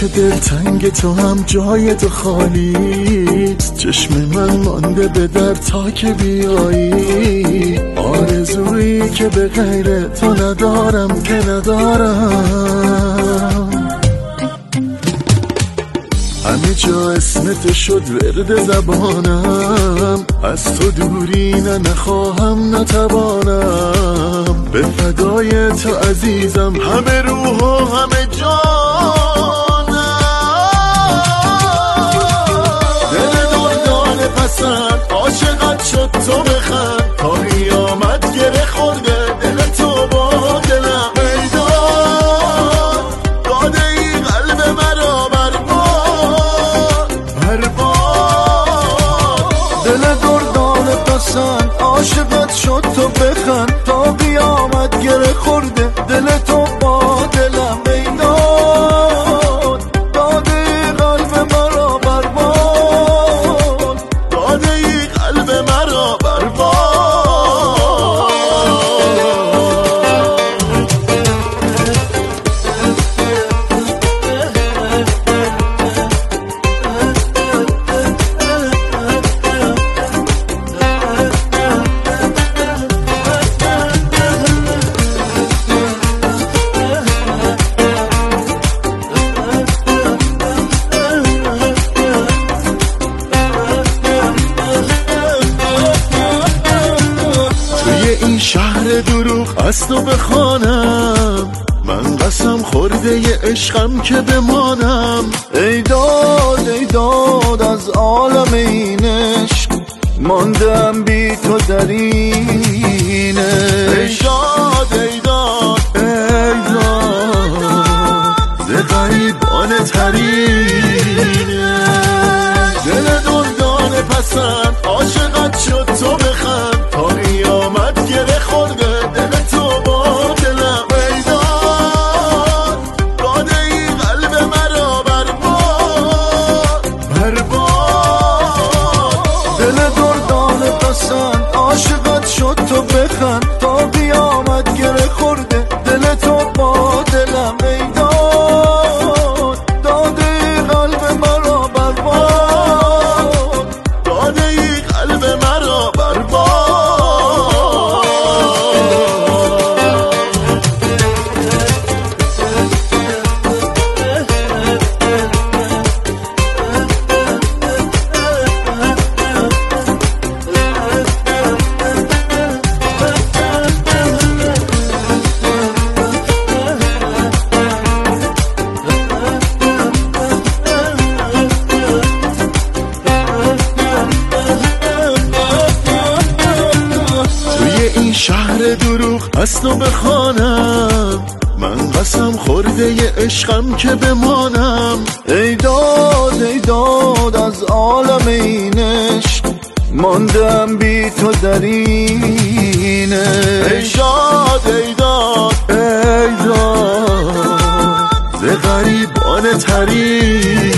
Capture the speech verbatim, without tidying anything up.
که دلتنگ تو هم جای تو خالی، چشم من مانده به در تا که بیایی. آرزویی که به غیر تو ندارم که ندارم. همه جا اسم تو شد ورد زبانم، از تو دوری نه نخواهم نتوانم. به فدای تو عزیزم همه روح و همه جانم. دل دردان پسند عاشقت شد تو بخند، تا قیامت گره خورده دل تو با دلم. میدان داده ای قلب مرا برباد برباد. دل دردان پسند عاشقت شد تو بخند، تا قیامت گره خورده دل تو با دلم. میدان داده ای قلب مرا برباد، داده ای قلب مرا برباد. این شهر دروغ از تو بخوانم، من قسم خورده ی عشقم که بمانم. ای داد ای داد از عالم این عشق، ماندم بی تو در این عشق. ای داد ای داد ای داد ز غریبان ترینه. دل دردان پسند عاشقت شد تو بخند، تا قیامت گره خورده دل تو با دلم. میدان داده ای قلب مرا برباد برباد. دل دردان پسند عاشقت شد تو بخند، تا قیامت گره خورده دل تو با دلم. میدان داده ای قلب مرا برباد، داده ای قلب مرا برباد. این شهر دروغ از تو بخوانم، من قسم خورده ی عشقم که بمانم. ای داد ای داد از عالم این عشق، ماندم بی تو در این عشق. ای داد ای داد ای داد ز غریبان ترین